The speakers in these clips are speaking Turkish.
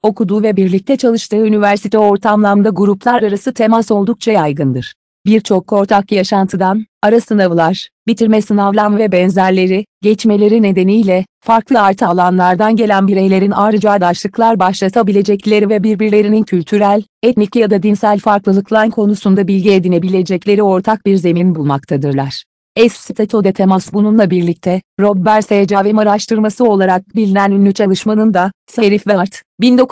okuduğu ve birlikte çalıştığı üniversite ortamlarında gruplar arası temas oldukça yaygındır. Birçok ortak yaşantıdan, ara sınavlar, bitirme sınavları ve benzerleri, geçmeleri nedeniyle, farklı artı alanlardan gelen bireylerin arkadaşlıklar başlatabilecekleri ve birbirlerinin kültürel, etnik ya da dinsel farklılıklar konusunda bilgi edinebilecekleri ortak bir zemin bulmaktadırlar. Estatu de temas bununla birlikte, Robert S. Javem araştırması olarak bilinen ünlü çalışmanın da, Serif ve Art,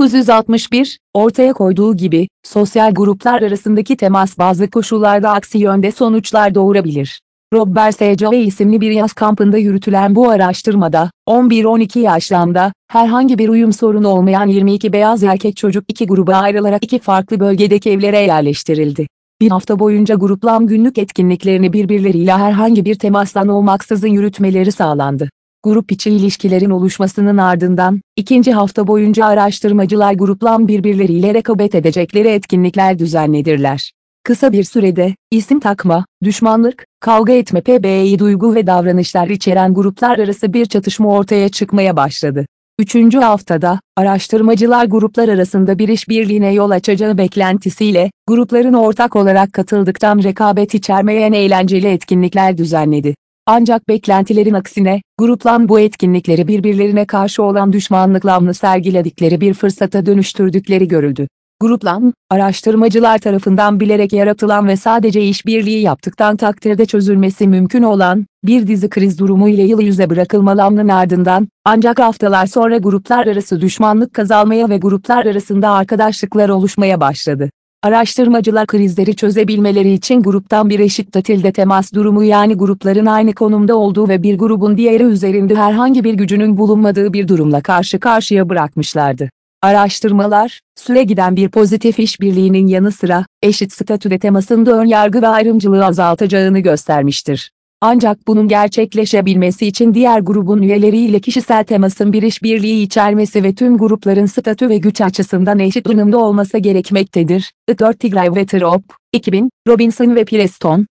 1961, ortaya koyduğu gibi, sosyal gruplar arasındaki temas bazı koşullarda aksi yönde sonuçlar doğurabilir. Robert S. Javem isimli bir yaz kampında yürütülen bu araştırmada, 11-12 yaşlarında, herhangi bir uyum sorunu olmayan 22 beyaz erkek çocuk iki gruba ayrılarak iki farklı bölgedeki evlere yerleştirildi. Bir hafta boyunca gruplar günlük etkinliklerini birbirleriyle herhangi bir temastan olmaksızın yürütmeleri sağlandı. Grup içi ilişkilerin oluşmasının ardından, ikinci hafta boyunca araştırmacılar gruplar birbirleriyle rekabet edecekleri etkinlikler düzenledirler. Kısa bir sürede, isim takma, düşmanlık, kavga etme pbi duygu ve davranışlar içeren gruplar arası bir çatışma ortaya çıkmaya başladı. Üçüncü haftada, araştırmacılar gruplar arasında bir işbirliğine yol açacağı beklentisiyle, grupların ortak olarak katıldıktan rekabet içermeyen eğlenceli etkinlikler düzenledi. Ancak beklentilerin aksine, gruplar bu etkinlikleri birbirlerine karşı olan düşmanlıklarını sergiledikleri bir fırsata dönüştürdükleri görüldü. Gruplar, araştırmacılar tarafından bilerek yaratılan ve sadece işbirliği yaptıktan takdirde çözülmesi mümkün olan, bir dizi kriz durumu ile yıl yüze bırakılmalarının ardından, ancak haftalar sonra gruplar arası düşmanlık kazanmaya ve gruplar arasında arkadaşlıklar oluşmaya başladı. Araştırmacılar krizleri çözebilmeleri için gruptan bir eşit tatilde temas durumu yani grupların aynı konumda olduğu ve bir grubun diğeri üzerinde herhangi bir gücünün bulunmadığı bir durumla karşı karşıya bırakmışlardı. Araştırmalar, süre giden bir pozitif işbirliğinin yanı sıra, eşit statüde temasın da önyargı ve ayrımcılığı azaltacağını göstermiştir. Ancak bunun gerçekleşebilmesi için diğer grubun üyeleriyle kişisel temasın bir işbirliği içermesi ve tüm grupların statü ve güç açısından eşit durumda olması gerekmektedir. I4 Tigray ve Trop, 2000, Robinson ve Preston,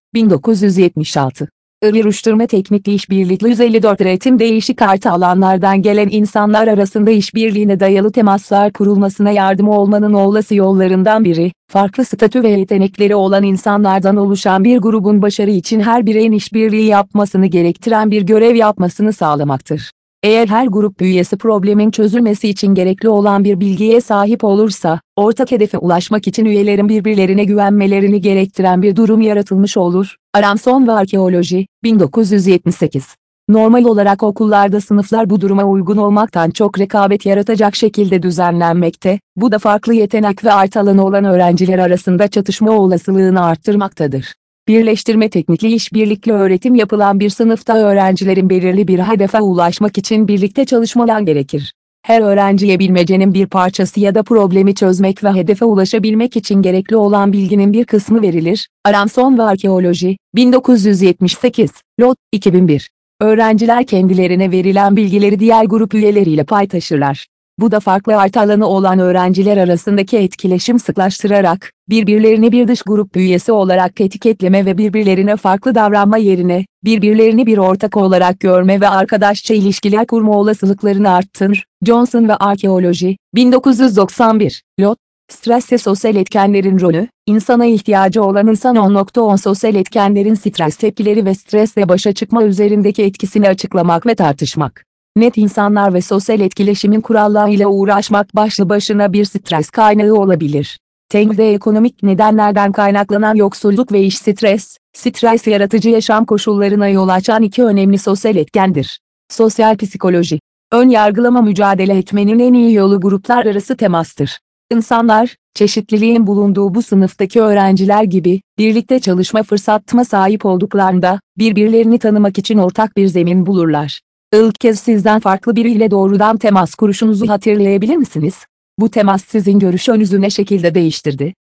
1976. Iruşturma teknikli işbirlikli 154 üretim değişik artı alanlardan gelen insanlar arasında işbirliğine dayalı temaslar kurulmasına yardım olmanın olası yollarından biri, farklı statü ve yetenekleri olan insanlardan oluşan bir grubun başarı için her bireyin işbirliği yapmasını gerektiren bir görev yapmasını sağlamaktır. Eğer her grup üyesi problemin çözülmesi için gerekli olan bir bilgiye sahip olursa, ortak hedefe ulaşmak için üyelerin birbirlerine güvenmelerini gerektiren bir durum yaratılmış olur. Aronson ve Arkeoloji, 1978. Normal olarak okullarda sınıflar bu duruma uygun olmaktan çok rekabet yaratacak şekilde düzenlenmekte, bu da farklı yetenek ve art alanı olan öğrenciler arasında çatışma olasılığını arttırmaktadır. Birleştirme teknikli işbirlikli öğretim yapılan bir sınıfta öğrencilerin belirli bir hedefe ulaşmak için birlikte çalışmalar gerekir. Her öğrenciye bilmecenin bir parçası ya da problemi çözmek ve hedefe ulaşabilmek için gerekli olan bilginin bir kısmı verilir. Aronson ve Arkeoloji, 1978, Lot, 2001. Öğrenciler kendilerine verilen bilgileri diğer grup üyeleriyle paylaşırlar. Bu da farklı art alanı olan öğrenciler arasındaki etkileşim sıklaştırarak, birbirlerini bir dış grup üyesi olarak etiketleme ve birbirlerine farklı davranma yerine, birbirlerini bir ortak olarak görme ve arkadaşça ilişkiler kurma olasılıklarını arttırır. Johnson ve Arkeoloji, 1991, Lot, Stres ve sosyal etkenlerin rolü, insana ihtiyacı olan insan 10.10 sosyal etkenlerin stres tepkileri ve stresle başa çıkma üzerindeki etkisini açıklamak ve tartışmak. Net insanlar ve sosyal etkileşimin kurallarıyla uğraşmak başlı başına bir stres kaynağı olabilir. Temelde ekonomik nedenlerden kaynaklanan yoksulluk ve iş stres yaratıcı yaşam koşullarına yol açan iki önemli sosyal etkendir. Sosyal psikoloji. Ön yargılama mücadele etmenin en iyi yolu gruplar arası temastır. İnsanlar, çeşitliliğin bulunduğu bu sınıftaki öğrenciler gibi, birlikte çalışma fırsatına sahip olduklarında, birbirlerini tanımak için ortak bir zemin bulurlar. İlk kez sizden farklı biriyle doğrudan temas kuruşunuzu hatırlayabilir misiniz? Bu temas sizin görüşünüzü ne şekilde değiştirdi?